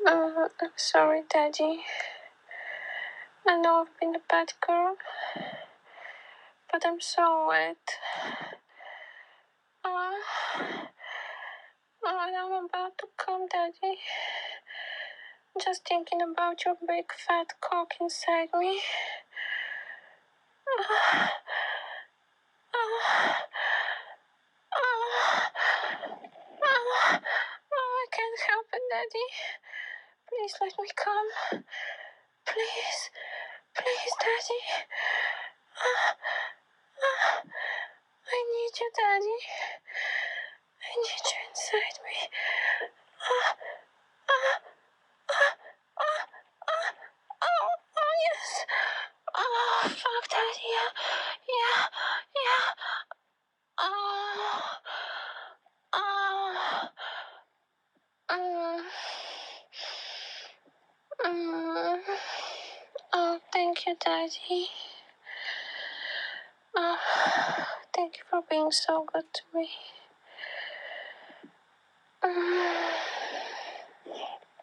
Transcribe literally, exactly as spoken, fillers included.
Uh, I'm sorry, Daddy. I know I've been a bad girl, but I'm so wet. Uh, and I'm about to come, Daddy. Just thinking about your big fat cock inside me. Uh, uh, uh, uh, oh, I can't help it, Daddy. Please let me come. Please, please, Daddy. Uh, uh, I need you, Daddy. I need you inside me. Uh, uh, uh, uh, uh, oh, oh, yes. Oh, fuck, Daddy. Yeah, yeah, yeah. Oh, oh, mm, mm. Oh, thank you, Daddy. Oh, thank you for being so good to me. Mm.